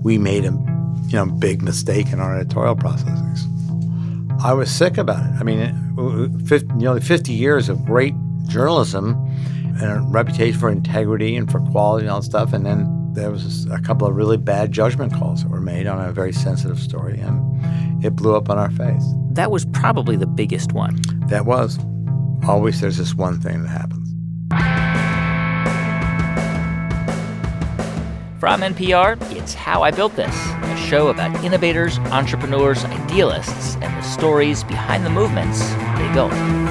we made a big mistake in our editorial processes. I was sick about it. I mean, nearly 50 years of great journalism and a reputation for integrity and for quality and all that stuff. And then there was a couple of really bad judgment calls that were made on a very sensitive story, and it blew up on our face. That was probably the biggest one. That was. Always there's this one thing that happens. From NPR, it's How I Built This, a show about innovators, entrepreneurs, idealists, and the stories behind the movements they built.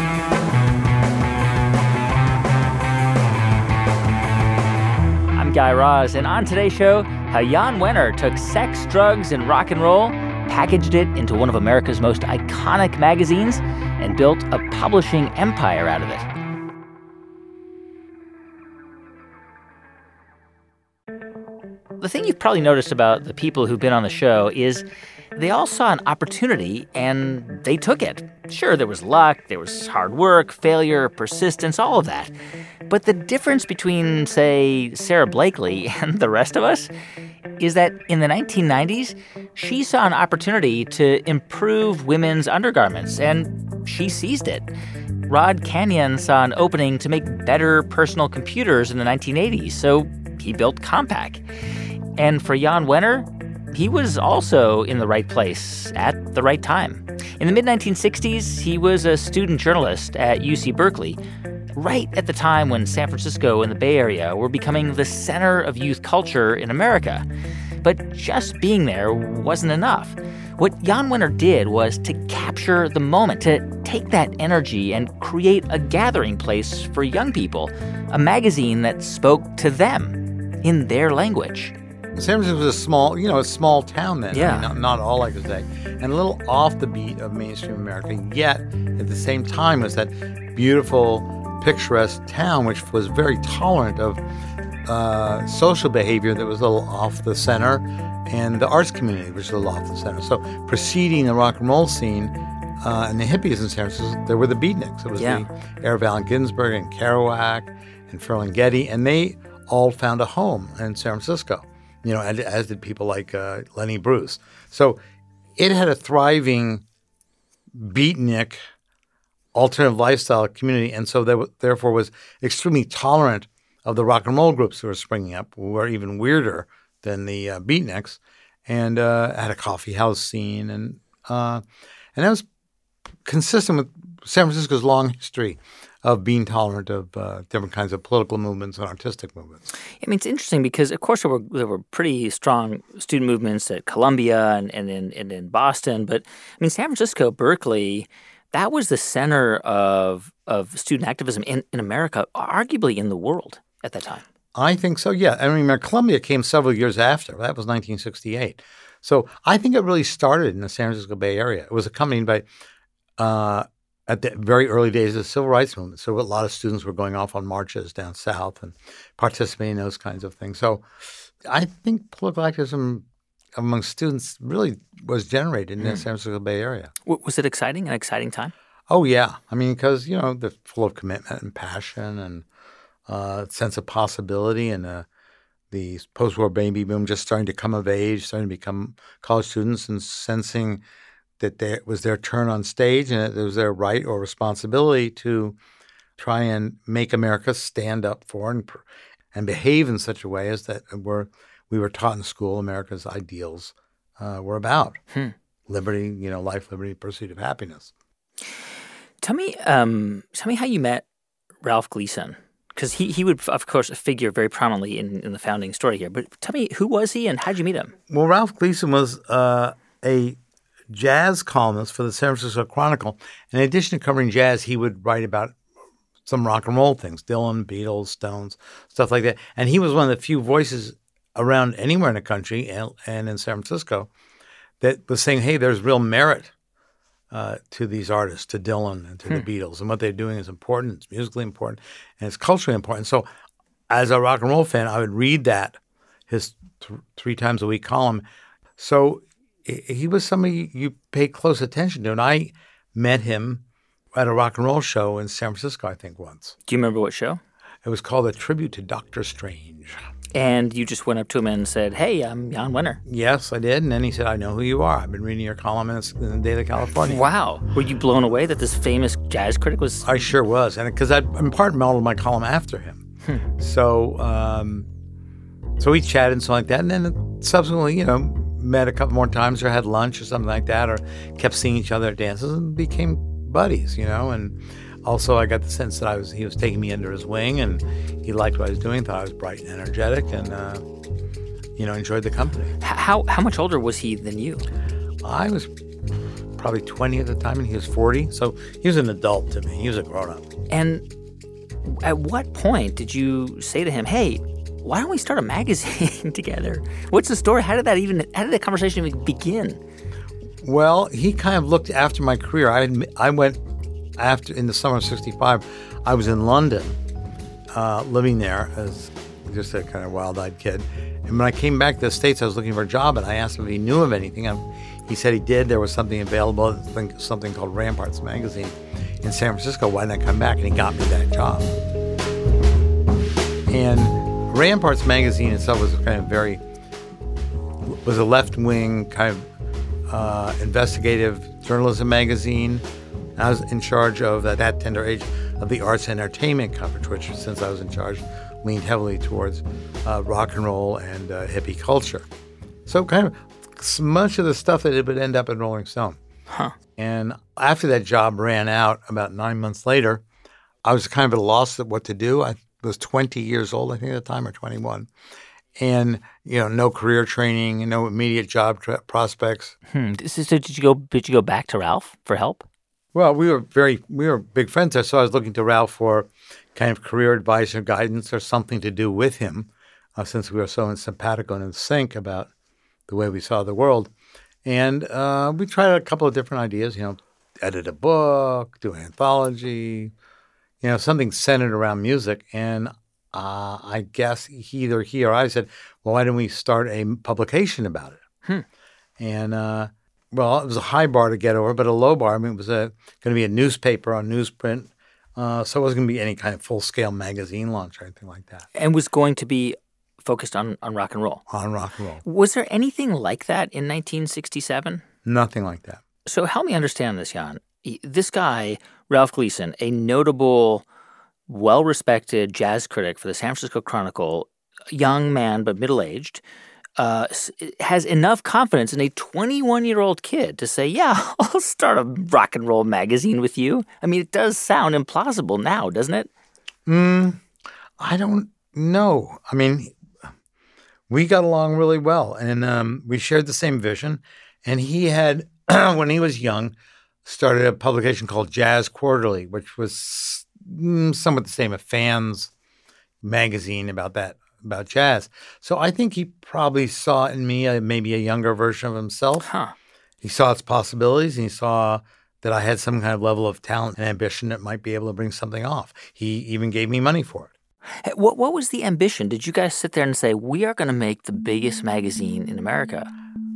I'm Guy Raz, and on today's show, how Jan Wenner took sex, drugs, and rock and roll, packaged it into one of America's most iconic magazines, and built a publishing empire out of it. The thing you've probably noticed about the people who've been on the show is they all saw an opportunity and they took it. Sure, there was luck, there was hard work, failure, persistence, all of that. But the difference between, say, Sara Blakely and the rest of us is that in the 1990s, she saw an opportunity to improve women's undergarments, and she seized it. Rod Kenyon saw an opening to make better personal computers in the 1980s, so he built Compaq. And for Jan Wenner, he was also in the right place at the right time. In the mid-1960s, he was a student journalist at UC Berkeley, right at the time when San Francisco and the Bay Area were becoming the center of youth culture in America. But just being there wasn't enough. What Jan Wenner did was to capture the moment, to take that energy and create a gathering place for young people, a magazine that spoke to them in their language. San Francisco was a small town then. Yeah. I mean, not all I could say. And a little off the beat of mainstream America, yet at the same time was that beautiful, picturesque town, which was very tolerant of social behavior that was a little off the center, and the arts community, which was a little off the center. So preceding the rock and roll scene and the hippies in San Francisco, there were the beatniks. It was the Eric Allen Ginsberg and Kerouac and Ferlinghetti, and they all found a home in San Francisco, as did people like Lenny Bruce. So it had a thriving beatnik alternative lifestyle community, and so therefore was extremely tolerant of the rock and roll groups who were springing up, who were even weirder than the beatniks, and had a coffee house scene, and that was consistent with San Francisco's long history of being tolerant of different kinds of political movements and artistic movements. I mean, it's interesting because, of course, there were pretty strong student movements at Columbia and in Boston. But, I mean, San Francisco, Berkeley, that was the center of student activism in America, arguably in the world at that time. I think so, yeah. I mean, Columbia came several years after. That was 1968. So I think it really started in the San Francisco Bay Area. It was accompanied by at the very early days of the civil rights movement. So a lot of students were going off on marches down south and participating in those kinds of things. So I think political activism among students really was generated in the San Francisco Bay Area. Was it exciting, an exciting time? Oh, yeah. I mean, because, they're full of commitment and passion and sense of possibility, and the post-war baby boom just starting to come of age, starting to become college students and sensing that it was their turn on stage and that it was their right or responsibility to try and make America stand up for and behave in such a way as that we were taught in school America's ideals were about. Liberty, life, liberty, pursuit of happiness. Tell me how you met Ralph Gleason, because he would, of course, figure very prominently in the founding story here. But tell me, who was he and how did you meet him? Well, Ralph Gleason was a jazz columnist for the San Francisco Chronicle. In addition to covering jazz, he would write about some rock and roll things, Dylan, Beatles, Stones, stuff like that. And he was one of the few voices around anywhere in the country and in San Francisco that was saying, hey, there's real merit to these artists, to Dylan and to the Beatles. And what they're doing is important, it's musically important, and it's culturally important. So as a rock and roll fan, I would read that, his 3 times a week column. So he was somebody you pay close attention to. And I met him at a rock and roll show in San Francisco, I think, once. Do you remember what show? It was called A Tribute to Dr. Strange. And you just went up to him and said, "Hey, I'm Jan Wenner." Yes, I did. And then he said, "I know who you are. I've been reading your column in the Daily California." Wow. Were you blown away that this famous jazz critic was? I sure was. And because I in part modeled my column after him. So we chatted and something like that. And then subsequently, met a couple more times or had lunch or something like that, or kept seeing each other at dances and became buddies, And also I got the sense that he was taking me under his wing, and he liked what I was doing, thought I was bright and energetic, and, enjoyed the company. How much older was he than you? I was probably 20 at the time, and he was 40. So he was an adult to me. He was a grown-up. And at what point did you say to him, "Hey, why don't we start a magazine together?" What's the story? How did that conversation even begin? Well, he kind of looked after my career. I went in the summer of '65. I was in London, living there as just a kind of wild-eyed kid. And when I came back to the States, I was looking for a job, and I asked him if he knew of anything. And he said he did. There was something available, something called Ramparts Magazine in San Francisco. Why didn't I come back? And he got me that job. And Ramparts Magazine itself was was a left-wing kind of investigative journalism magazine. I was in charge of, at that tender age, of the arts and entertainment coverage, which, since I was in charge, leaned heavily towards rock and roll and hippie culture. So kind of much of the stuff that it would end up in Rolling Stone. Huh. And after that job ran out, about 9 months later, I was kind of at a loss at what to do. I was 20 years old, I think, at the time, or 21. And, no career training, no immediate job prospects. So did you go back to Ralph for help? Well, we were big friends there, so I was looking to Ralph for kind of career advice or guidance or something to do with him, since we were so simpatico and in sync about the way we saw the world. And we tried a couple of different ideas, edit a book, do an anthology, something centered around music. And I guess either he or I said, well, why don't we start a publication about it? And well, it was a high bar to get over, but a low bar. I mean, it was going to be a newspaper on newsprint. So it wasn't going to be any kind of full-scale magazine launch or anything like that. And was going to be focused on rock and roll. On rock and roll. Was there anything like that in 1967? Nothing like that. So help me understand this, Jan. This guy, Ralph Gleason, a notable, well-respected jazz critic for the San Francisco Chronicle, young man but middle-aged, has enough confidence in a 21-year-old kid to say, yeah, I'll start a rock and roll magazine with you. I mean, it does sound implausible now, doesn't it? I don't know. I mean, we got along really well, and we shared the same vision. And he had, when he was young, started a publication called Jazz Quarterly, which was somewhat the same, a fans magazine about jazz. So I think he probably saw in me maybe a younger version of himself. He saw its possibilities, and he saw that I had some kind of level of talent and ambition that might be able to bring something off. He even gave me money for it. What was the ambition? Did you guys sit there and say, we are going to make the biggest magazine in America?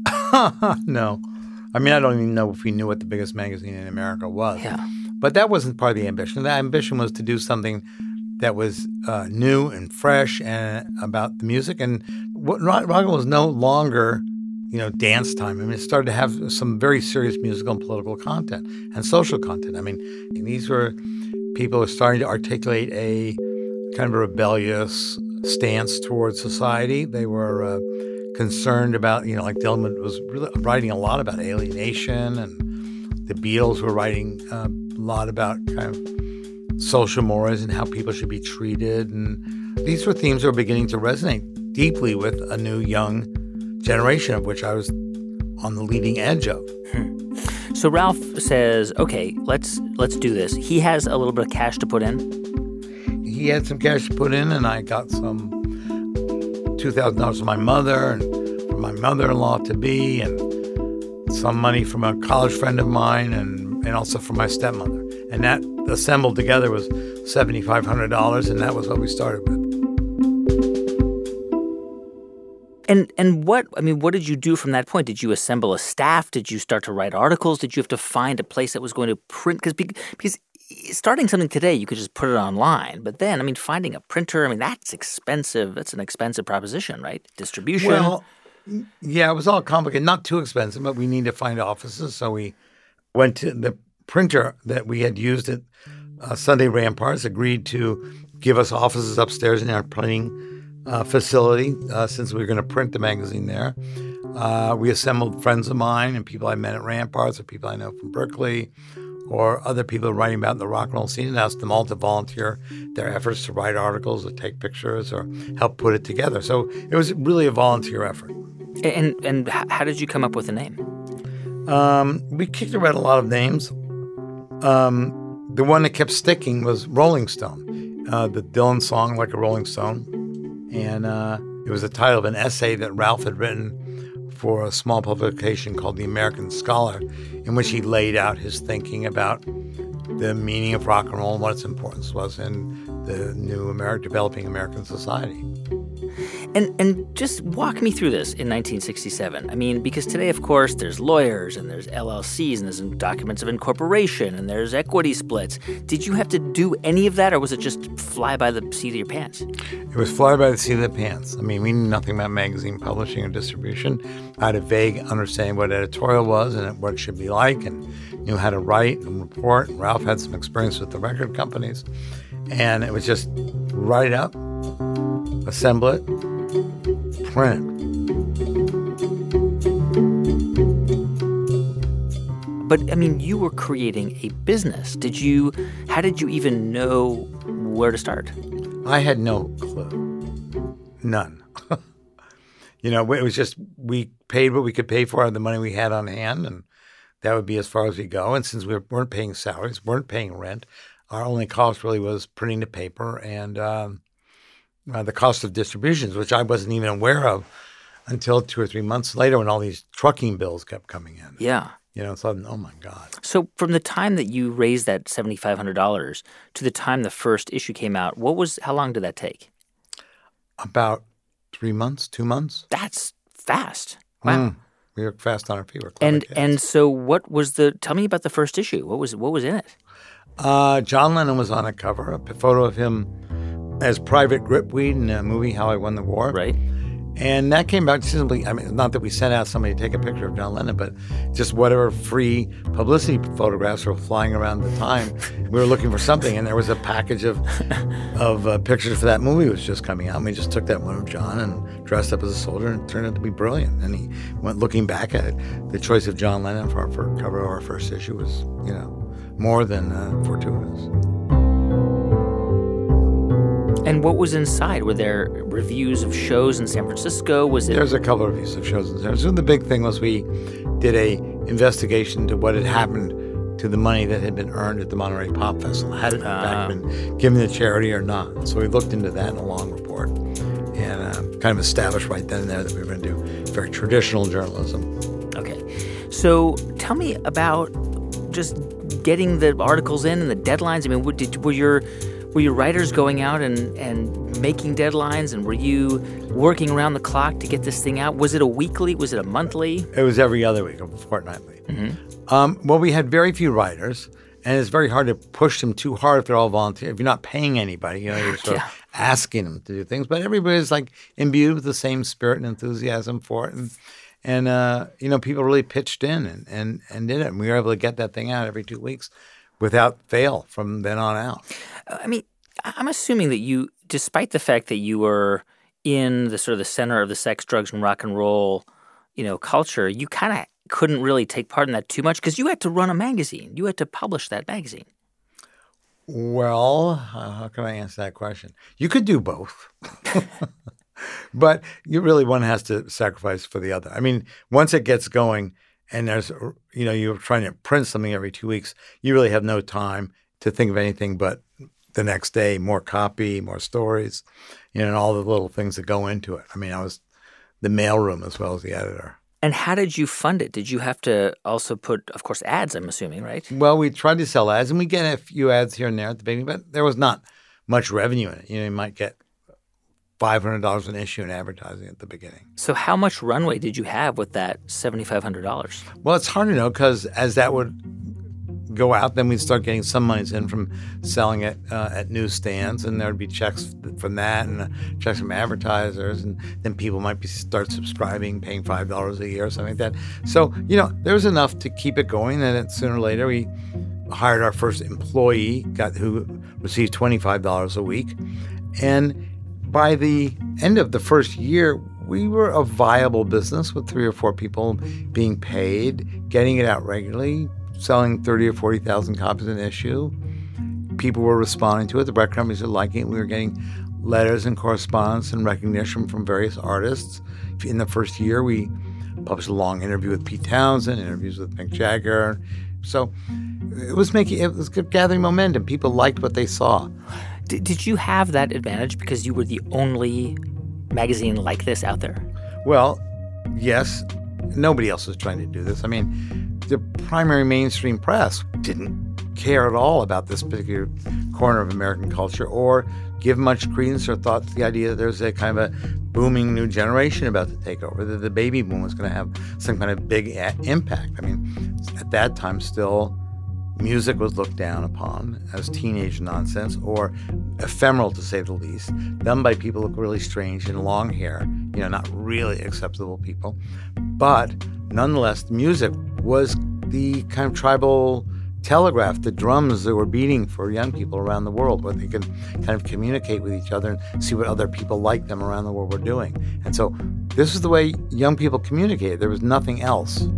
No. I mean, I don't even know if we knew what the biggest magazine in America was. Yeah. But that wasn't part of the ambition. The ambition was to do something that was new and fresh and about the music. And rock and roll was no longer, dance time. I mean, it started to have some very serious musical and political content and social content. I mean, these were people who were starting to articulate a kind of a rebellious stance towards society. They were concerned about, like Dylan was really writing a lot about alienation, and the Beatles were writing a lot about kind of social mores and how people should be treated. And these were themes that were beginning to resonate deeply with a new young generation, of which I was on the leading edge of. So Ralph says, okay, let's do this. He has a little bit of cash to put in. He had some cash to put in, and I got some $2,000 from my mother and from my mother-in-law-to-be, and some money from a college friend of mine, and also from my stepmother. And that assembled together was $7,500, and that was what we started with. And what did you do from that point? Did you assemble a staff? Did you start to write articles? Did you have to find a place that was going to print? Because starting something today, you could just put it online. But then, I mean, finding a printer, I mean, that's expensive. That's an expensive proposition, right? Distribution. Well, yeah, it was all complicated. Not too expensive, but we needed to find offices. So we went to the printer that we had used at Sunday Ramparts, agreed to give us offices upstairs in our printing facility since we were going to print the magazine there. We assembled friends of mine and people I met at Ramparts or people I know from Berkeley or other people writing about the rock and roll scene and asked them all to volunteer their efforts to write articles or take pictures or help put it together. So it was really a volunteer effort. And how did you come up with the name? We kicked around a lot of names. The one that kept sticking was Rolling Stone, the Dylan song, Like a Rolling Stone. And it was the title of an essay that Ralph had written for a small publication called The American Scholar, in which he laid out his thinking about the meaning of rock and roll and what its importance was in the new developing American society. And just walk me through this in 1967. I mean, because today, of course, there's lawyers and there's LLCs and there's documents of incorporation and there's equity splits. Did you have to do any of that, or was it just fly by the seat of your pants? It was fly by the seat of the pants. I mean, we knew nothing about magazine publishing or distribution. I had a vague understanding what editorial was and what it should be like and knew how to write and report. Ralph had some experience with the record companies. And it was just write it up, assemble it, print it. But, I mean, you were creating a business. How did you even know where to start? I had no clue. None. It was just we paid what we could pay for out of the money we had on hand, and that would be as far as we go. And since we weren't paying salaries, weren't paying rent, our only cost really was printing the paper and the cost of distributions, which I wasn't even aware of until 2 or 3 months later when all these trucking bills kept coming in. Yeah. So, oh, my God. So from the time that you raised that $7,500 to the time the first issue came out, how long did that take? About 3 months, 2 months. That's fast. Wow. We were fast on our feet. And so tell me about the first issue. What was in it? John Lennon was on a cover, a photo of him as Private Gripweed in a movie, How I Won the War. Right. And that came back simply, not that we sent out somebody to take a picture of John Lennon, but just whatever free publicity photographs were flying around at the time. We were looking for something, and there was a package of pictures for that movie that was just coming out. And we just took that one of John and dressed up as a soldier, and it turned out to be brilliant. And he went looking back at it. The choice of John Lennon for cover of our first issue was, more than fortuitous. And what was inside? Were there reviews of shows in San Francisco? There's a couple of reviews of shows in San Francisco. The big thing was we did a investigation into what had happened to the money that had been earned at the Monterey Pop Festival. Had it in fact been given to charity or not? So we looked into that in a long report and kind of established right then and there that we were going to do very traditional journalism. Okay. So tell me about just getting the articles in and the deadlines. I mean, were your writers going out and making deadlines, and were you working around the clock to get this thing out? Was it a weekly? Was it a monthly? It was every other week, fortnightly. Mm-hmm. Well, we had very few writers, and it's very hard to push them too hard if they're all volunteer. If you're not paying anybody, you're sort of asking them to do things. But everybody's like imbued with the same spirit and enthusiasm for it, and people really pitched in and did it, and we were able to get that thing out every 2 weeks without fail from then on out. I mean, I'm assuming that you, despite the fact that you were in the sort of the center of the sex, drugs, and rock and roll, culture, you kind of couldn't really take part in that too much because you had to run a magazine. You had to publish that magazine. Well, how can I answer that question? You could do both. But one has to sacrifice for the other. I mean, once it gets going and there's, you're trying to print something every 2 weeks, you really have no time to think of anything but the next day, more copy, more stories, and all the little things that go into it. I mean, I was the mailroom as well as the editor. And how did you fund it? Did you have to also put, of course, ads, I'm assuming, right? Well, we tried to sell ads, and we get a few ads here and there at the beginning, but there was not much revenue in it. You might get $500 an issue in advertising at the beginning. So how much runway did you have with that $7,500? Well, it's hard to know because as that would go out. Then we'd start getting some monies in from selling it at newsstands, and there would be checks from that and checks from advertisers, and then people might start subscribing, paying $5 a year or something like that. So, there was enough to keep it going, and then sooner or later we hired our first employee, who received $25 a week. And by the end of the first year, we were a viable business with 3 or 4 people being paid, getting it out regularly, selling 30 or 40,000 copies an issue. People were responding to it. The record companies were liking it. We were getting letters and correspondence and recognition from various artists. In the first year, we published a long interview with Pete Townsend, interviews with Mick Jagger. So it was gathering momentum. People liked what they saw. Did you have that advantage because you were the only magazine like this out there? Well, yes. Nobody else was trying to do this. I mean, the primary mainstream press didn't care at all about this particular corner of American culture or give much credence or thought to the idea that there's a kind of a booming new generation about to take over, that the baby boom was going to have some kind of big impact. I mean, at that time still, music was looked down upon as teenage nonsense or ephemeral, to say the least, done by people who look really strange in long hair, not really acceptable people. But nonetheless, music was the kind of tribal telegraph, the drums that were beating for young people around the world, where they could kind of communicate with each other and see what other people like them around the world were doing. And so this is the way young people communicated. There was nothing else.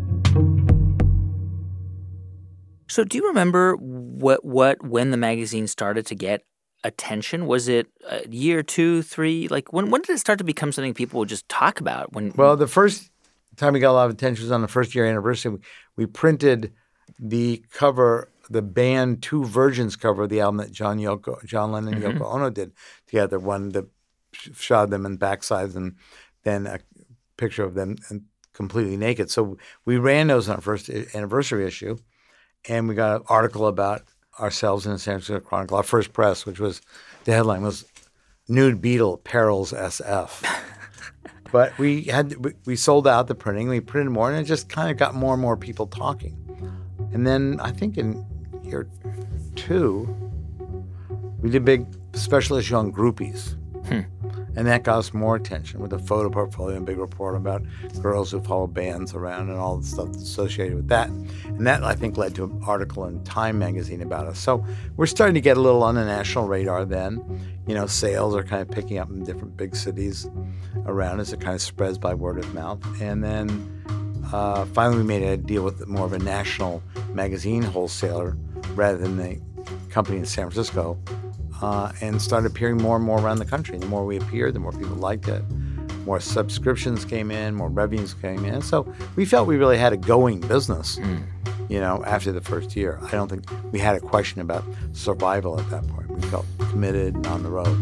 So do you remember when the magazine started to get attention? Was it a year, 2, 3? Like when did it start to become something people would just talk about? Well, the first time we got a lot of attention was on the first year anniversary. We printed the cover, the band Two Virgins cover of the album that John Lennon and Yoko Ono did together. One that shot them in backsides and then a picture of them completely naked. So we ran those on our first anniversary issue. And we got an article about ourselves in the San Francisco Chronicle. Our first press, which was, the headline was Nude Beetle Perils SF. But we sold out the printing. We printed more, and it just kind of got more and more people talking. And then I think in year 2, we did a big special issue on groupies. And that got us more attention with a photo portfolio and big report about girls who follow bands around and all the stuff associated with that. And that, I think, led to an article in Time magazine about us. So we're starting to get a little on the national radar then. Sales are kind of picking up in different big cities around us. It kind of spreads by word of mouth. And then finally we made a deal with more of a national magazine wholesaler rather than the company in San Francisco. And started appearing more and more around the country. The more we appeared, the more people liked it. More subscriptions came in, more revenues came in. So we felt we really had a going business, after the first year. I don't think we had a question about survival at that point. We felt committed and on the road.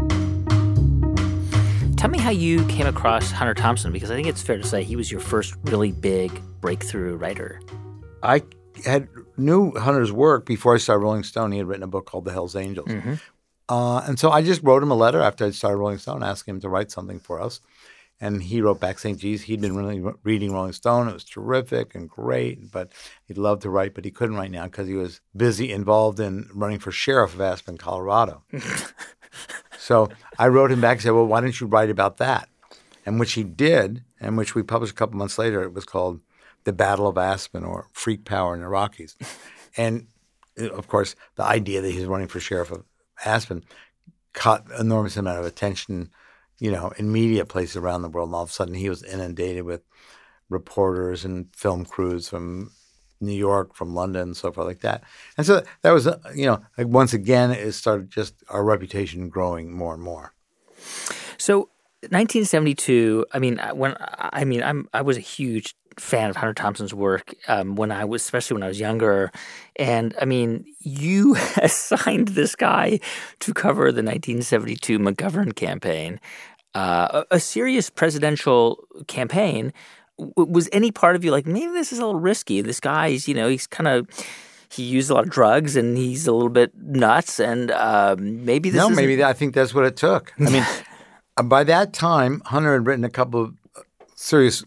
Tell me how you came across Hunter Thompson, because I think it's fair to say he was your first really big breakthrough writer. I knew Hunter's work before I started Rolling Stone. He had written a book called The Hells Angels. And so I just wrote him a letter after I started Rolling Stone, asking him to write something for us. And he wrote back saying, geez, he'd been really reading Rolling Stone. It was terrific and great, but he'd love to write, but he couldn't right now because he was busy involved in running for sheriff of Aspen, Colorado. So I wrote him back and said, well, why don't you write about that? And which he did, and which we published a couple months later. It was called The Battle of Aspen, or Freak Power in the Rockies. And, of course, the idea that he was running for sheriff of Aspen caught an enormous amount of attention, in media places around the world. And all of a sudden he was inundated with reporters and film crews from New York, from London, and so forth like that. And so that was, once again, it started just our reputation growing more and more. So 1972, I was a huge fan of Hunter Thompson's work especially when I was younger. And you assigned this guy to cover the 1972 McGovern campaign, a serious presidential campaign. Was any part of you like, maybe this is a little risky? This guy's, he used a lot of drugs and he's a little bit nuts, and maybe this is... maybe I think that's what it took. By that time, Hunter had written a couple of serious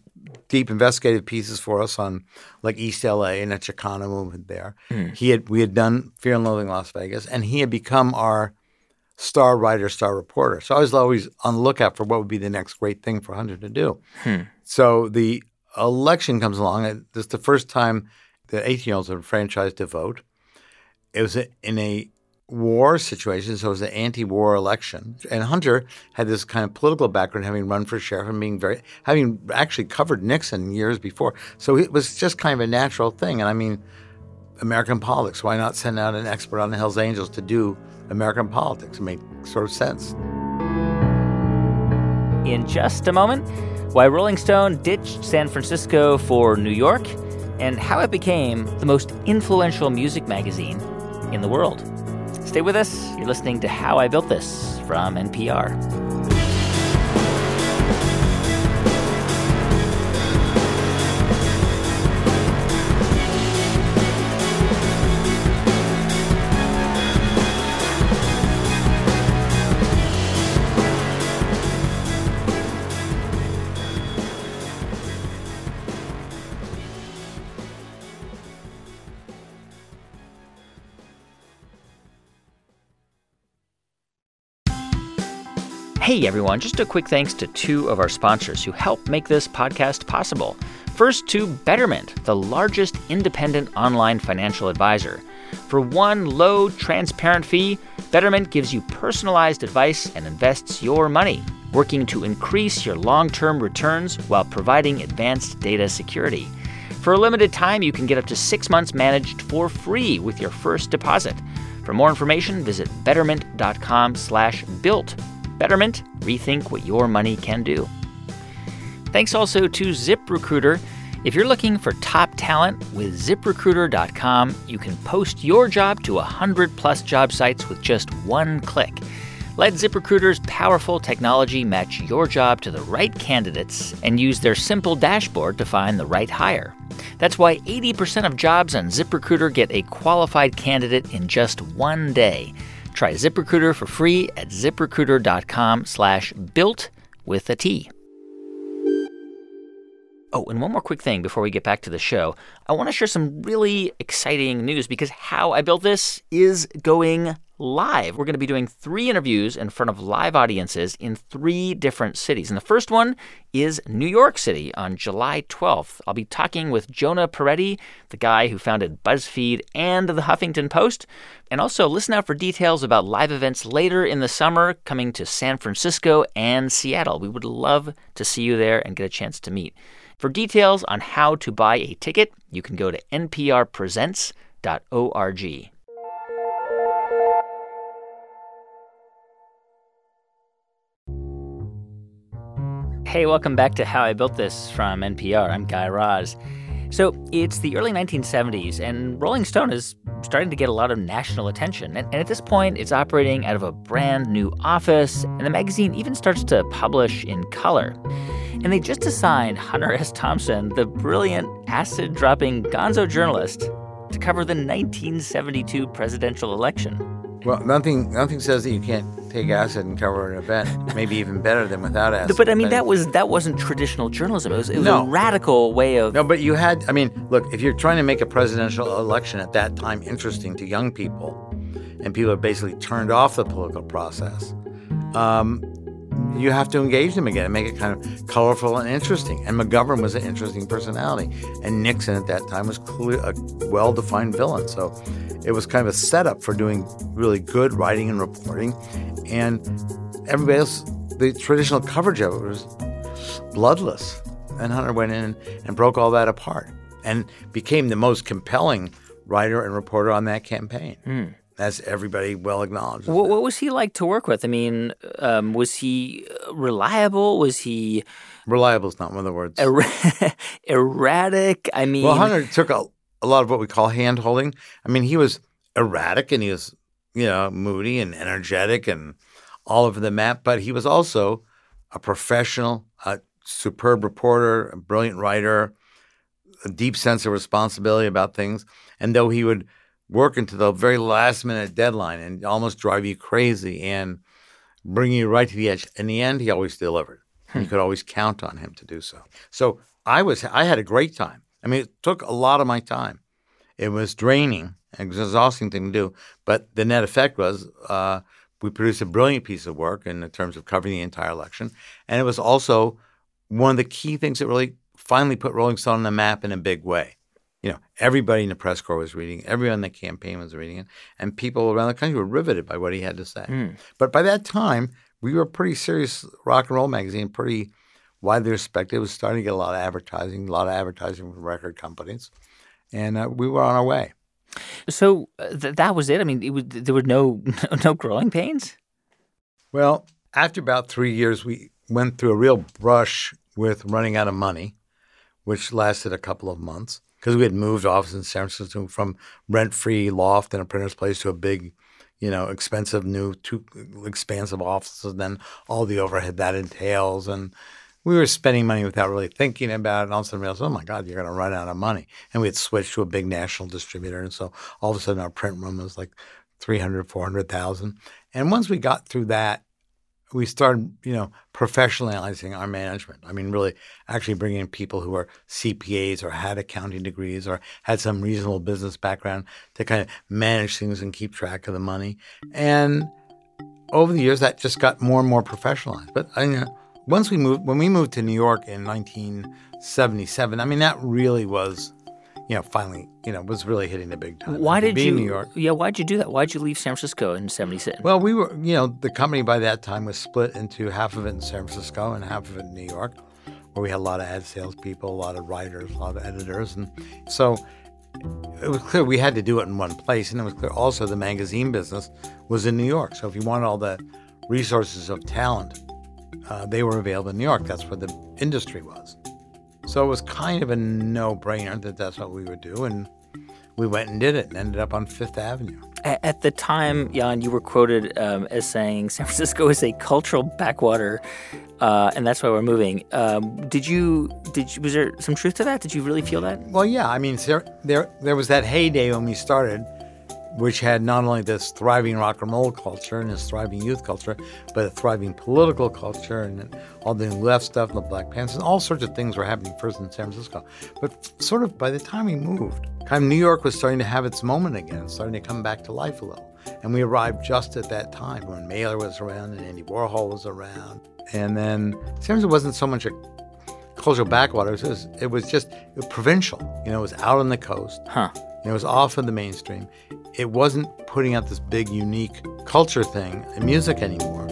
deep investigative pieces for us on like East LA and the Chicano movement there. We had done Fear and Loathing Las Vegas, and he had become our star writer, star reporter. So I was always on the lookout for what would be the next great thing for Hunter to do. So the election comes along. And this is the first time that 18-year-olds are franchised to vote. It was in a war situation, so it was an anti-war election. And Hunter had this kind of political background, having run for sheriff and having actually covered Nixon years before. So it was just kind of a natural thing. And I mean, American politics, why not send out an expert on the Hells Angels to do American politics? It made sort of sense. In just a moment, why Rolling Stone ditched San Francisco for New York and how it became the most influential music magazine in the world. Stay with us. You're listening to How I Built This from NPR. Hey everyone, just a quick thanks to two of our sponsors who help make this podcast possible. First, to Betterment, the largest independent online financial advisor. For one low, transparent fee, Betterment gives you personalized advice and invests your money, working to increase your long-term returns while providing advanced data security. For a limited time, you can get up to 6 months managed for free with your first deposit. For more information, visit betterment.com/built. Betterment, rethink what your money can do. Thanks also to ZipRecruiter. If you're looking for top talent with ZipRecruiter.com, you can post your job to 100-plus job sites with just one click. Let ZipRecruiter's powerful technology match your job to the right candidates and use their simple dashboard to find the right hire. That's why 80% of jobs on ZipRecruiter get a qualified candidate in just one day. Try ZipRecruiter for free at ZipRecruiter.com/built with a T. Oh, and one more quick thing before we get back to the show. I want to share some really exciting news because How I Built This is going live. We're going to be doing 3 interviews in front of live audiences in 3 different cities. And the first one is New York City on July 12th. I'll be talking with Jonah Peretti, the guy who founded BuzzFeed and the Huffington Post. And also listen out for details about live events later in the summer coming to San Francisco and Seattle. We would love to see you there and get a chance to meet. For details on how to buy a ticket, you can go to nprpresents.org. Hey, welcome back to How I Built This from NPR. I'm Guy Raz. So it's the early 1970s, and Rolling Stone is starting to get a lot of national attention. And at this point, it's operating out of a brand new office, and the magazine even starts to publish in color. And they just assigned Hunter S. Thompson, the brilliant acid-dropping gonzo journalist, to cover the 1972 presidential election. Well, nothing says that you can't take acid and cover an event. Maybe even better than without acid. But I mean, that wasn't traditional journalism. It was a radical way of. No, but you had. I mean, look, if you're trying to make a presidential election at that time interesting to young people, and people are basically turned off the political process, you have to engage them again and make it kind of colorful and interesting. And McGovern was an interesting personality, and Nixon at that time was clearly a well-defined villain. So it was kind of a setup for doing really good writing and reporting. And everybody else, the traditional coverage of it was bloodless. And Hunter went in and broke all that apart and became the most compelling writer and reporter on that campaign. As everybody well acknowledges. What was he like to work with? I mean, was he reliable? Was he... Reliable is not one of the words. Erratic? I mean... Well, Hunter took a lot of what we call hand-holding. I mean, he was erratic and he was, moody and energetic and all over the map. But he was also a professional, a superb reporter, a brilliant writer, a deep sense of responsibility about things. And though he would work into the very last-minute deadline and almost drive you crazy and bring you right to the edge, in the end, he always delivered. You could always count on him to do so. So I had a great time. I mean, it took a lot of my time. It was draining. It was an exhausting thing to do. But the net effect was we produced a brilliant piece of work in terms of covering the entire election. And it was also one of the key things that really finally put Rolling Stone on the map in a big way. You know, everybody in the press corps was reading it. Everyone in the campaign was reading it. And people around the country were riveted by what he had to say. But by that time, we were a pretty serious rock and roll magazine, pretty widely respected. It was starting to get a lot of advertising from record companies. And we were on our way. So that was it? I mean, there were no growing pains? Well, after about 3 years, we went through a real brush with running out of money, which lasted a couple of months. Because we had moved offices in San Francisco from rent-free loft in a printer's place to a big, expensive new, too expansive offices, and then all the overhead that entails. And we were spending money without really thinking about it. And all of a sudden we realized, oh, my God, you're going to run out of money. And we had switched to a big national distributor. And so all of a sudden our print room was like 300, 400,000. And once we got through that, we started, professionalizing our management. I mean, really actually bringing in people who are CPAs or had accounting degrees or had some reasonable business background to kind of manage things and keep track of the money. And over the years, that just got more and more professionalized. But when we moved to New York in 1977, I mean, that really was, finally, was really hitting the big time. Why did you? New York. Yeah, why'd you do that? Why'd you leave San Francisco in 77? Well, we were, the company by that time was split into half of it in San Francisco and half of it in New York, where we had a lot of ad salespeople, a lot of writers, a lot of editors. And so it was clear we had to do it in one place. And it was clear also the magazine business was in New York. So if you wanted all the resources of talent, they were available in New York. That's where the industry was. So it was kind of a no-brainer that that's what we would do, and we went and did it and ended up on Fifth Avenue. At the time, Jan, you were quoted as saying San Francisco is a cultural backwater, and that's why we're moving. Was there some truth to that? Did you really feel that? Well, yeah. I mean, there was that heyday when we started, which had not only this thriving rock and roll culture and this thriving youth culture, but a thriving political culture and all the left stuff and the Black Panthers, and all sorts of things were happening first in San Francisco. But sort of by the time we moved, kind of New York was starting to have its moment again, starting to come back to life a little. And we arrived just at that time when Mailer was around and Andy Warhol was around. And then San Francisco wasn't so much a cultural backwater, it was just provincial. It was out on the coast. It was off of the mainstream. It wasn't putting out this big, unique culture thing in music anymore.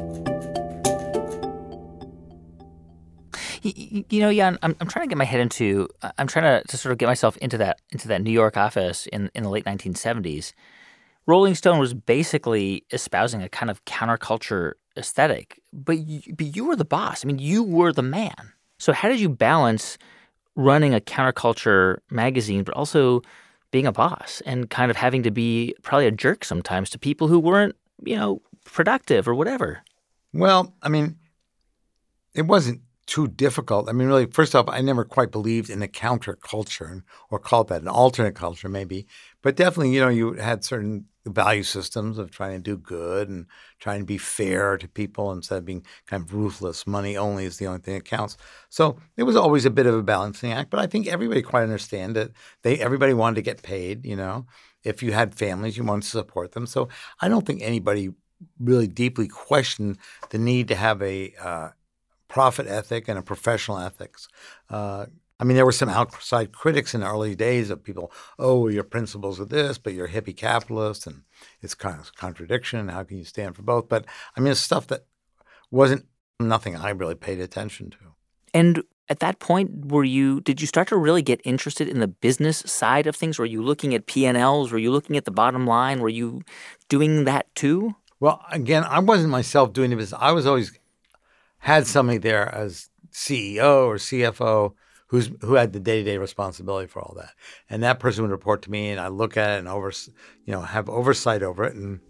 Jan, I'm trying to get my head into. I'm trying to sort of get myself into that New York office in the late 1970s. Rolling Stone was basically espousing a kind of counterculture aesthetic, but you were the boss. I mean, you were the man. So how did you balance running a counterculture magazine, but also being a boss and kind of having to be probably a jerk sometimes to people who weren't, productive or whatever? Well, I mean, it wasn't too difficult. I mean, really, first off, I never quite believed in a counterculture or called that an alternate culture maybe. But definitely, you had certain value systems of trying to do good and trying to be fair to people instead of being kind of ruthless. Money only is the only thing that counts. So it was always a bit of a balancing act. But I think everybody quite understand that everybody wanted to get paid, If you had families, you wanted to support them. So I don't think anybody really deeply questioned the need to have a profit ethic and a professional ethics. I mean, there were some outside critics in the early days of people, your principles are this, but you're a hippie capitalist, and it's kind of a contradiction. How can you stand for both? But, I mean, it's stuff that wasn't nothing I really paid attention to. And at that point, did you start to really get interested in the business side of things? Were you looking at P&Ls? Were you looking at the bottom line? Were you doing that too? Well, again, I wasn't myself doing the business. I was always had somebody there as CEO or CFO who had the day-to-day responsibility for all that. And that person would report to me, and I look at it and have oversight over it and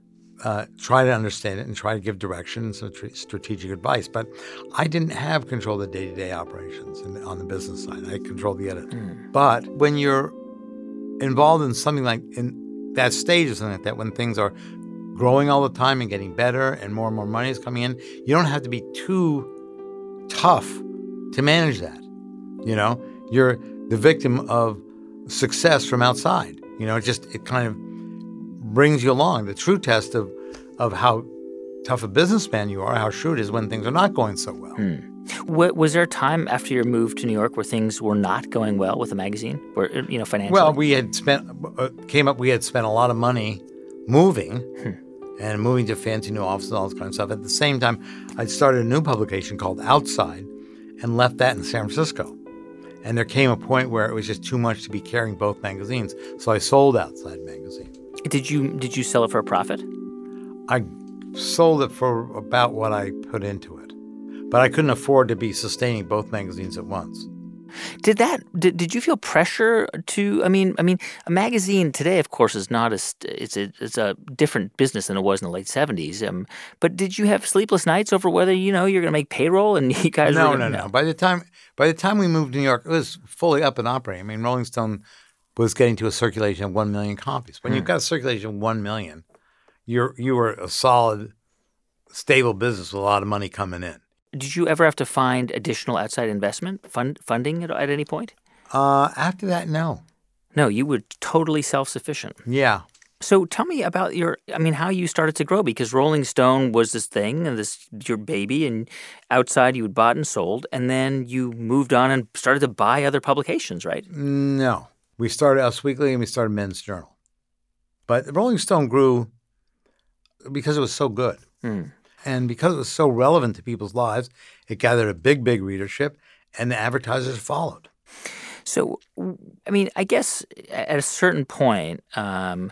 try to understand it and try to give direction and some strategic advice. But I didn't have control of the day-to-day operations on the business side. I controlled the edit. But when you're involved in something like in that stage or something like that, when things are growing all the time and getting better and more money is coming in, you don't have to be too tough to manage that. You're the victim of success from outside. It kind of brings you along. The true test of how tough a businessman you are, how shrewd is when things are not going so well. Was there a time after your move to New York where things were not going well with the magazine, financially? Well, we had spent a lot of money moving to fancy new offices and all this kind of stuff. At the same time, I started a new publication called Outside and left that in San Francisco. And there came a point where it was just too much to be carrying both magazines. So I sold Outside magazine. Did you sell it for a profit? I sold it for about what I put into it. But I couldn't afford to be sustaining both magazines at once. Did you feel pressure to? I mean, a magazine today, of course, is not it's a different business than it was in the late '70s. But did you have sleepless nights over whether you're going to make payroll and you guys? No. By the time we moved to New York, it was fully up and operating. I mean, Rolling Stone was getting to a circulation of 1 million copies. When you've got a circulation of 1 million, you were a solid, stable business with a lot of money coming in. Did you ever have to find additional outside investment, funding at any point? After that, no. No, you were totally self-sufficient. Yeah. So tell me about how you started to grow, because Rolling Stone was this thing and your baby, and Outside you had bought and sold, and then you moved on and started to buy other publications, right? No. We started Us Weekly and we started Men's Journal. But Rolling Stone grew because it was so good. And because it was so relevant to people's lives, it gathered a big, big readership, and the advertisers followed. So, I guess at a certain point, a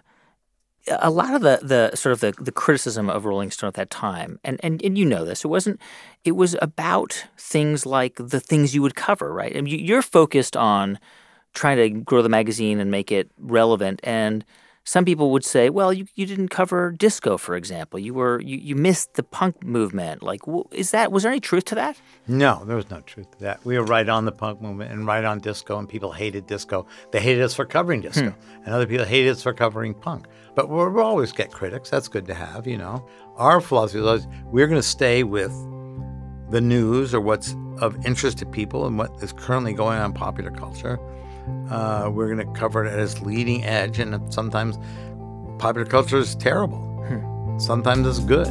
lot of the sort of the criticism of Rolling Stone at that time, and you know this, it was about things like the things you would cover, right? I mean, you're focused on trying to grow the magazine and make it relevant, and some people would say, well, you didn't cover disco, for example. You missed the punk movement. Like, was there any truth to that? No, there was no truth to that. We were right on the punk movement and right on disco, and people hated disco. They hated us for covering disco, and other people hated us for covering punk. But we'll always get critics. That's good to have, Our philosophy was we're going to stay with the news or what's of interest to people and what is currently going on in popular culture. We're going to cover it as leading edge, and sometimes popular culture is terrible. Sometimes it's good.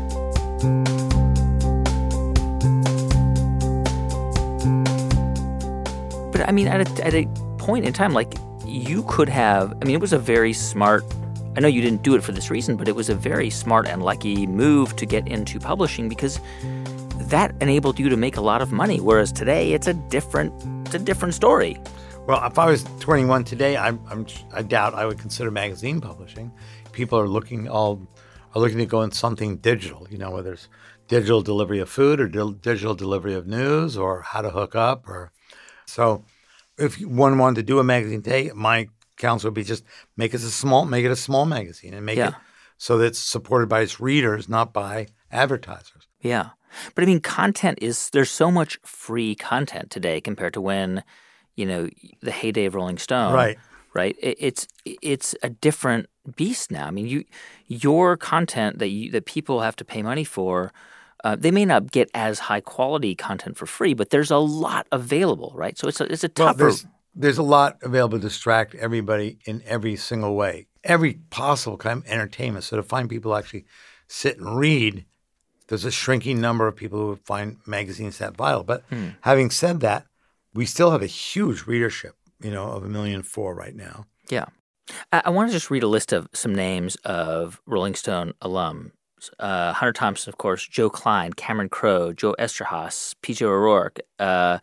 But at a point in time, like, you could have. It was a very smart. I know you didn't do it for this reason, but it was a very smart and lucky move to get into publishing, because that enabled you to make a lot of money. Whereas today, it's a different story. Well, if I was 21 today, I doubt I would consider magazine publishing. People are looking to go in something digital, whether it's digital delivery of food or digital delivery of news or how to hook up. So if one wanted to do a magazine today, my counsel would be just make it a small magazine and make it so that it's supported by its readers, not by advertisers. Yeah. But content there's so much free content today compared to when the heyday of Rolling Stone, right? It's a different beast now. Your content that people have to pay money for, they may not get as high quality content for free, but there's a lot available, right? So it's a tougher. Well, there's a lot available to distract everybody in every single way, every possible kind of entertainment. So to find people actually sit and read, there's a shrinking number of people who find magazines that vital. But having said that, we still have a huge readership, of 1.4 million right now. Yeah. I want to just read a list of some names of Rolling Stone alums. Hunter Thompson, of course, Joe Klein, Cameron Crowe, Joe Esterhaas, P.J. O'Rourke, Annie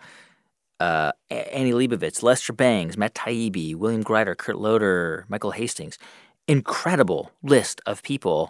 Leibovitz, Lester Bangs, Matt Taibbi, William Greider, Kurt Loder, Michael Hastings. Incredible list of people.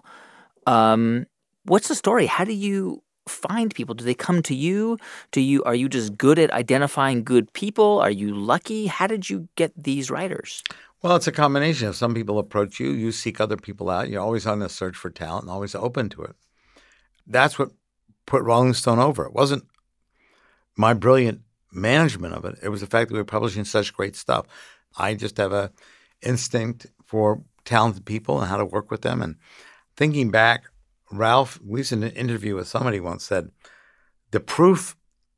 What's the story? How do you find people? Do they come to you? Are you just good at identifying good people? Are you lucky? How did you get these writers? Well, it's a combination. If some people approach you, you seek other people out. You're always on the search for talent and always open to it. That's what put Rolling Stone over. It wasn't my brilliant management of it. It was the fact that we were publishing such great stuff. I just have a instinct for talented people and how to work with them. And thinking back, Ralph, we was in an interview with somebody once said, the proof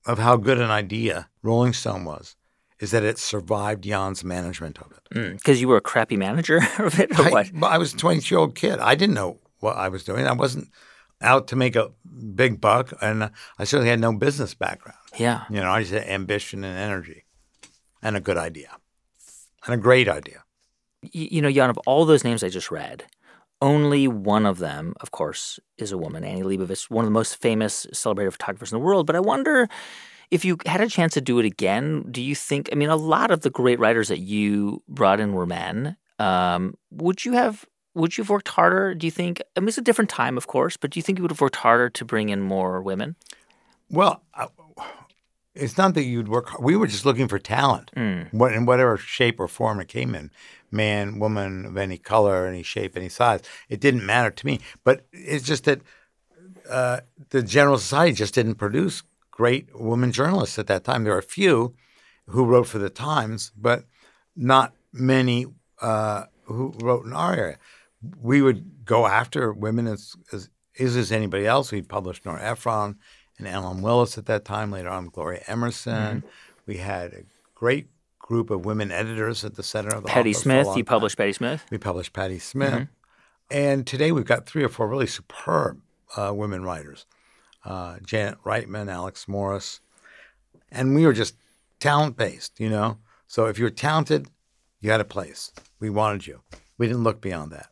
of how good an idea Rolling Stone was is that it survived Jan's management of it. Because you were a crappy manager of it, or what? I was a 22-year-old kid. I didn't know what I was doing. I wasn't out to make a big buck, and I certainly had no business background. Yeah. I just had ambition and energy and a good idea and a great idea. Jan, of all those names I just read, only one of them, of course, is a woman, Annie Leibovitz, one of the most famous celebrated photographers in the world. But I wonder if you had a chance to do it again, do you think, a lot of the great writers that you brought in were men. Would you have worked harder, do you think? It's a different time, of course, but do you think you would have worked harder to bring in more women? Well, it's not that you'd work hard. We were just looking for talent in whatever shape or form it came in. Man, woman, of any color, any shape, any size. It didn't matter to me. But it's just that the general society just didn't produce great women journalists at that time. There are a few who wrote for the Times, but not many who wrote in our area. We would go after women as anybody else. We published Nora Ephron and Ellen Willis at that time. Later on, Gloria Emerson. Mm-hmm. We had a great group of women editors at the center of the Patti office. Smith. You published Patti Smith? We published Patti Smith. Mm-hmm. And today we've got 3 or 4 really superb women writers. Janet Reitman, Alex Morris. And we were just talent-based, So if you were talented, you had a place. We wanted you. We didn't look beyond that.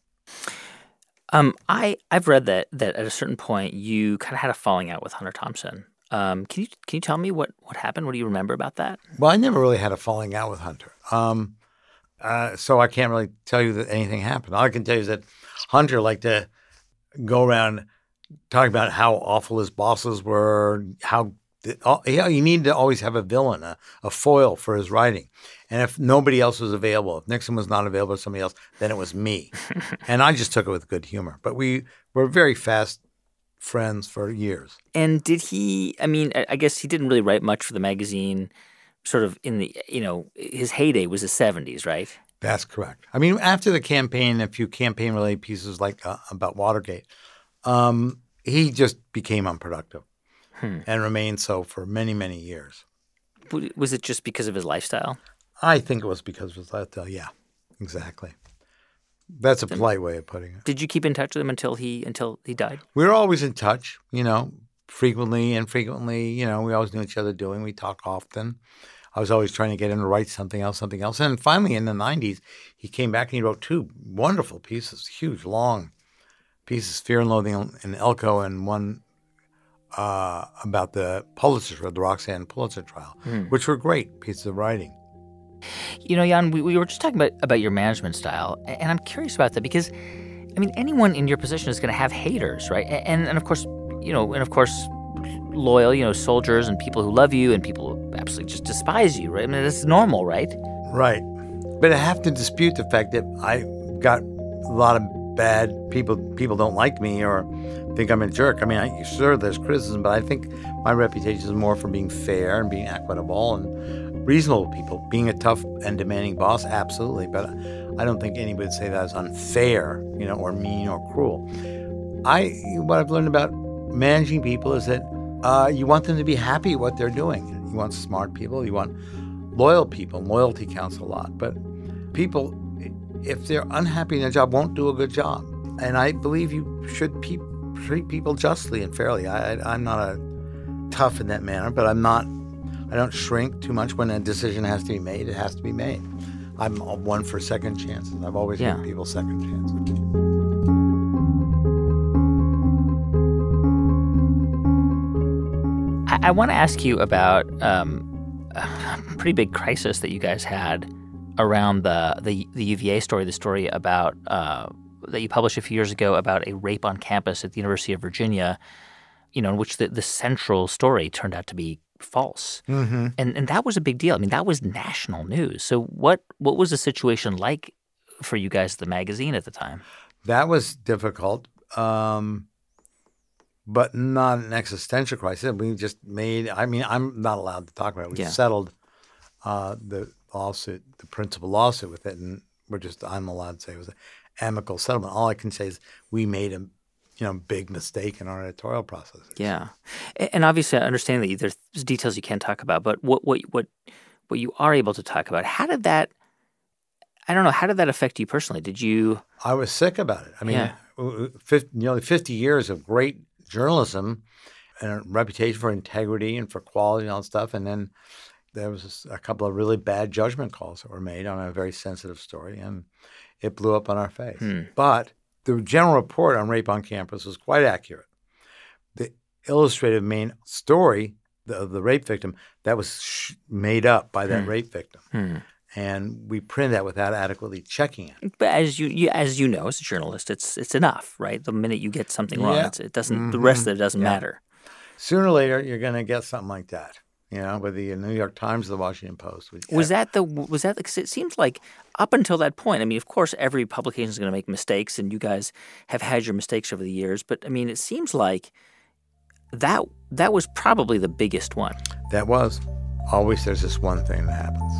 I've read that at a certain point you kind of had a falling out with Hunter Thompson. Can you tell me what happened? What do you remember about that? Well, I never really had a falling out with Hunter. So I can't really tell you that anything happened. All I can tell you is that Hunter liked to go around talking about how awful his bosses were, how he needed to always have a villain, a foil for his writing. And if nobody else was available, if Nixon was not available or somebody else, then it was me. And I just took it with good humor. But we were very fast friends for years. And did he, I guess he didn't really write much for the magazine sort of in the, his heyday was the 70s, right? That's correct. After the campaign, a few campaign-related pieces like about Watergate, he just became unproductive and remained so for many, many years. Was it just because of his lifestyle? I think it was because of his lifestyle, yeah, exactly. That's a polite way of putting it. Did you keep in touch with him until he died? We were always in touch, frequently, infrequently. We always knew each other doing. We talk often. I was always trying to get him to write something else. And finally, in the 90s, he came back and he wrote 2 wonderful pieces, huge, long pieces, Fear and Loathing in Elko, and one about the Roxanne Pulitzer trial, which were great pieces of writing. Jan, we were just talking about your management style, and I'm curious about that because, anyone in your position is going to have haters, right? And of course, loyal, soldiers and people who love you and people who absolutely just despise you, right? That's normal, right? Right. But I have to dispute the fact that I got a lot of bad people. People don't like me or think I'm a jerk. Sure, there's criticism, but I think my reputation is more for being fair and being equitable and reasonable people. Being a tough and demanding boss, absolutely. But I don't think anybody would say that is unfair, or mean or cruel. What I've learned about managing people is that you want them to be happy what they're doing. You want smart people. You want loyal people. Loyalty counts a lot. But people, if they're unhappy in their job, won't do a good job. And I believe you should treat people justly and fairly. I'm not tough in that manner, but I don't shrink too much when a decision has to be made. It has to be made. I'm one for second chances. I've always given people second chances. I want to ask you about a pretty big crisis that you guys had around the UVA story, the story about that you published a few years ago about a rape on campus at the University of Virginia, in which the central story turned out to be false. Mm-hmm. And that was a big deal. That was national news. So what was the situation like for you guys at the magazine at the time? That was difficult, but not an existential crisis. We just made – I'm not allowed to talk about it. We settled the lawsuit, the principal lawsuit with it, and I'm allowed to say it was an amicable settlement. All I can say is we made a big mistake in our editorial process. Yeah. And obviously I understand that there's details you can't talk about, but what you are able to talk about, how did that affect you personally? I was sick about it. I mean, nearly 50 years of great journalism and a reputation for integrity and for quality and all that stuff. And then there was a couple of really bad judgment calls that were made on a very sensitive story, and it blew up on our face. But the general report on rape on campus was quite accurate. The illustrative main story of the rape victim, that was made up by that rape victim. And we printed that without adequately checking it. But as you know, as a journalist, it's enough, right? The minute you get something wrong, it doesn't. The rest of it doesn't matter. Sooner or later, you're going to get something like that. With the New York Times or the Washington Post. Was that because it seems like up until that point, I mean, of course, every publication is going to make mistakes, and you guys have had your mistakes over the years. But I mean, it seems like that was probably the biggest one. That was. Always there's this one thing that happens.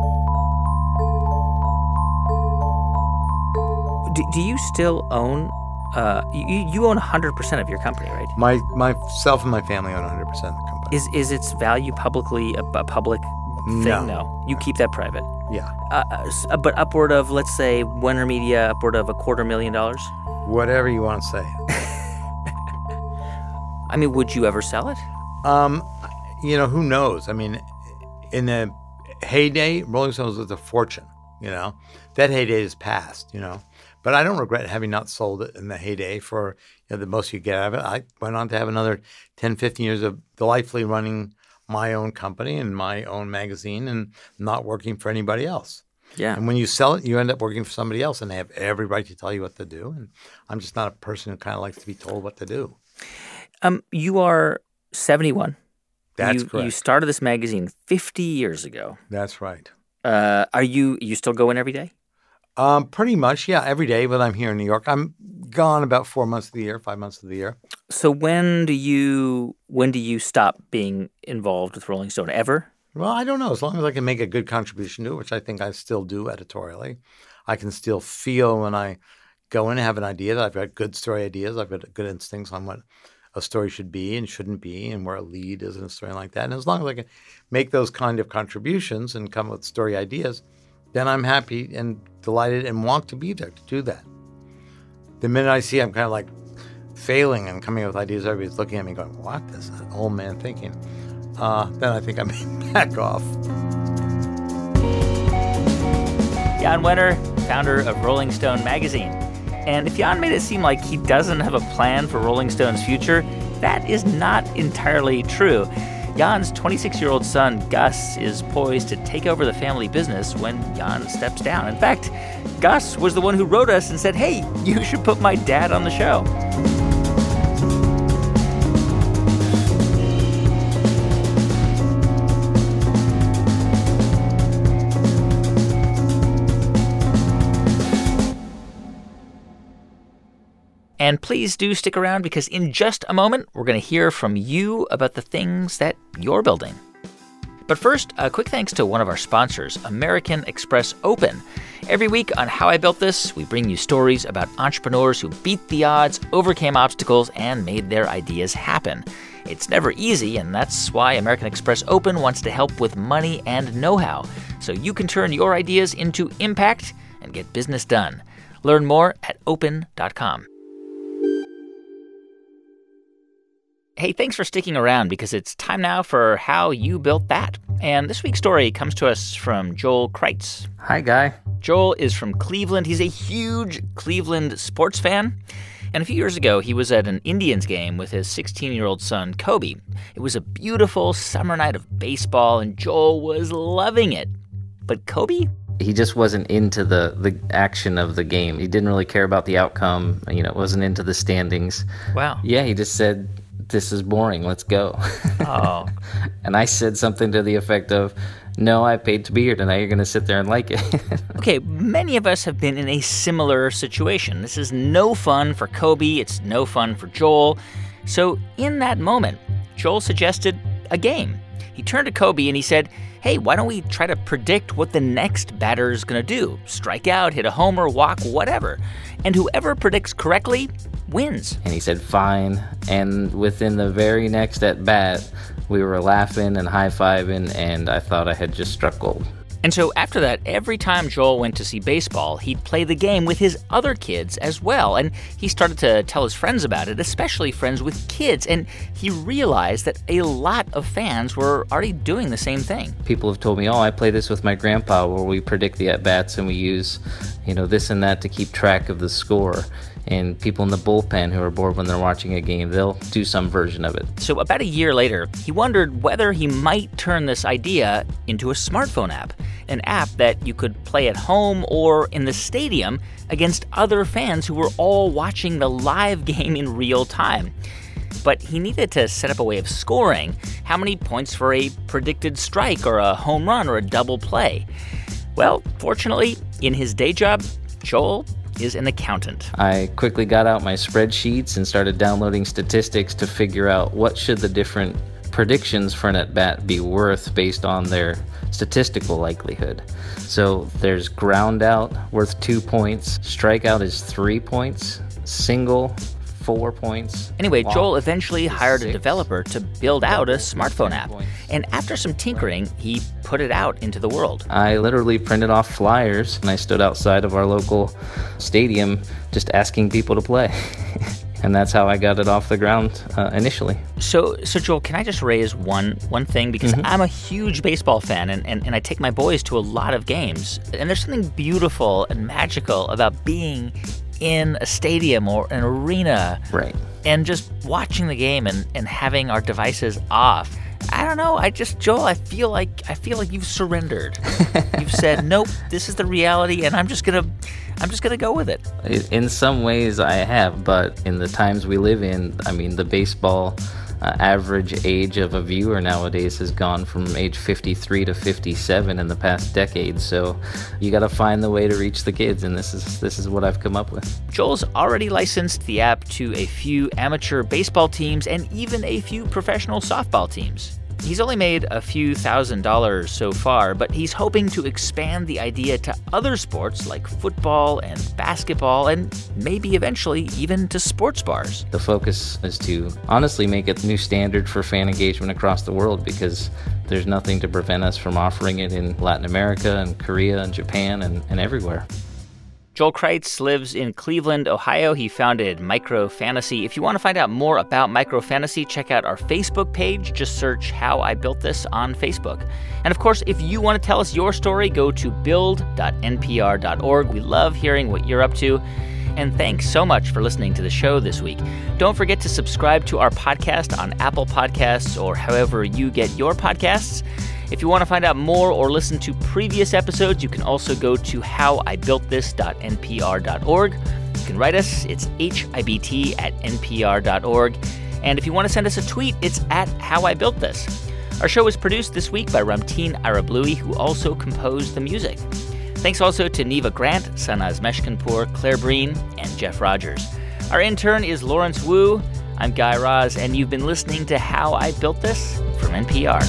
Do you still own? You own 100% of your company, right? Myself and my family own 100% of the company. Is its value publicly a public thing? No. You keep that private. Yeah. But upward of, let's say, Wenner Media, upward of $250,000? Whatever you want to say. I mean, would you ever sell it? Who knows? I mean, in the heyday, Rolling Stones was a fortune, That heyday is past, But I don't regret having not sold it in the heyday for the most you get out of it. I went on to have another 10, 15 years of delightfully running my own company and my own magazine and not working for anybody else. Yeah. And when you sell it, you end up working for somebody else, and they have every right to tell you what to do. And I'm just not a person who kind of likes to be told what to do. You are 71. That's correct. You started this magazine 50 years ago. That's right. Are you still go in every day? Pretty much, yeah, every day when I'm here in New York. I'm gone about 4 months of the year, 5 months of the year. So when do you stop being involved with Rolling Stone? Ever? Well, I don't know. As long as I can make a good contribution to it, which I think I still do editorially, I can still feel when I go in and have an idea that I've got good story ideas. I've got good instincts on what a story should be and shouldn't be and where a lead is in a story like that. And as long as I can make those kind of contributions and come up with story ideas, then I'm happy and delighted and want to be there to do that. The minute I see I'm kind of like failing and coming up with ideas, everybody's looking at me going, what is that old man thinking? Then I think I may back off. Jan Wenner, founder of Rolling Stone magazine. And if Jan made it seem like he doesn't have a plan for Rolling Stone's future, that is not entirely true. Jan's 26-year-old son, Gus, is poised to take over the family business when Jan steps down. In fact, Gus was the one who wrote us and said, hey, you should put my dad on the show. And please do stick around because in just a moment, we're going to hear from you about the things that you're building. But first, a quick thanks to one of our sponsors, American Express Open. Every week on How I Built This, we bring you stories about entrepreneurs who beat the odds, overcame obstacles, and made their ideas happen. It's never easy, and that's why American Express Open wants to help with money and know-how, so you can turn your ideas into impact and get business done. Learn more at open.com. Hey, thanks for sticking around because it's time now for How You Built That. And this week's story comes to us from Joel Kreitz. Hi, Guy. Joel is from Cleveland. He's a huge Cleveland sports fan. And a few years ago, he was at an Indians game with his 16-year-old son, Kobe. It was a beautiful summer night of baseball, and Joel was loving it. But Kobe? He just wasn't into the action of the game. He didn't really care about the outcome. Wasn't into the standings. Wow. Yeah, he just said, this is boring, let's go. Oh. And I said something to the effect of, no, I paid to be here tonight, you're going to sit there and like it. Okay, many of us have been in a similar situation. This is no fun for Kobe, it's no fun for Joel. So in that moment, Joel suggested a game. He turned to Kobe and he said, hey, why don't we try to predict what the next batter is going to do? Strike out, hit a homer, walk, whatever. And whoever predicts correctly wins. And he said, fine. And within the very next at bat, we were laughing and high-fiving, and I thought I had just struck gold. And so after that, every time Joel went to see baseball, he'd play the game with his other kids as well. And he started to tell his friends about it, especially friends with kids. And he realized that a lot of fans were already doing the same thing. People have told me, I play this with my grandpa where we predict the at-bats and we use, this and that to keep track of the score. And people in the bullpen who are bored when they're watching a game, they'll do some version of it. So about a year later, he wondered whether he might turn this idea into a smartphone app, an app that you could play at home or in the stadium against other fans who were all watching the live game in real time. But he needed to set up a way of scoring. How many points for a predicted strike or a home run or a double play? Well, fortunately, in his day job, Joel is an accountant. I quickly got out my spreadsheets and started downloading statistics to figure out what should the different predictions for an at-bat be worth based on their statistical likelihood. So there's ground out worth 2 points, strikeout is 3 points, single 4 points. Anyway, Joel eventually hired a developer to build out a smartphone app. And after some tinkering, he put it out into the world. I literally printed off flyers and I stood outside of our local stadium just asking people to play. And that's how I got it off the ground initially. So Joel, can I just raise one thing? Because I'm a huge baseball fan, and I take my boys to a lot of games. And there's something beautiful and magical about being in a stadium or an arena. Right. And just watching the game and having our devices off. I don't know. Joel, I feel like you've surrendered. You've said, nope, this is the reality, and I'm just gonna go with it. In some ways I have, but in the times we live in, the baseball average age of a viewer nowadays has gone from age 53 to 57 in the past decade. So you got to find the way to reach the kids, and this is what I've come up with. Joel's already licensed the app to a few amateur baseball teams and even a few professional softball teams. He's only made a few $1,000s so far, but he's hoping to expand the idea to other sports like football and basketball and maybe eventually even to sports bars. The focus is to honestly make a new standard for fan engagement across the world, because there's nothing to prevent us from offering it in Latin America and Korea and Japan and everywhere. Joel Kreitz lives in Cleveland, Ohio. He founded Micro Fantasy. If you want to find out more about Micro Fantasy, check out our Facebook page. Just search How I Built This on Facebook. And of course, if you want to tell us your story, go to build.npr.org. We love hearing what you're up to. And thanks so much for listening to the show this week. Don't forget to subscribe to our podcast on Apple Podcasts or however you get your podcasts. If you want to find out more or listen to previous episodes, you can also go to howibuiltthis.npr.org. You can write us. It's hibt@npr.org. And if you want to send us a tweet, it's @howibuiltthis. Our show was produced this week by Ramteen Arablouei, who also composed the music. Thanks also to Neva Grant, Sanaz Meshkinpour, Claire Breen, and Jeff Rogers. Our intern is Lawrence Wu. I'm Guy Raz, and you've been listening to How I Built This from NPR.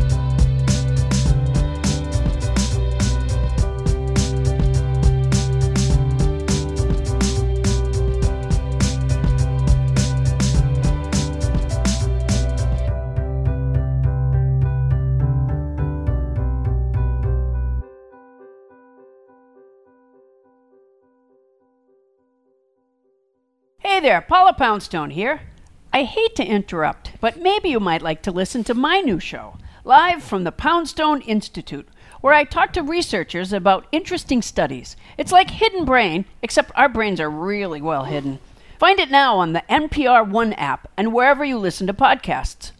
Hey there, Paula Poundstone here. I hate to interrupt, but maybe you might like to listen to my new show, live from the Poundstone Institute, where I talk to researchers about interesting studies. It's like Hidden Brain, except our brains are really well hidden. Find it now on the NPR One app and wherever you listen to podcasts.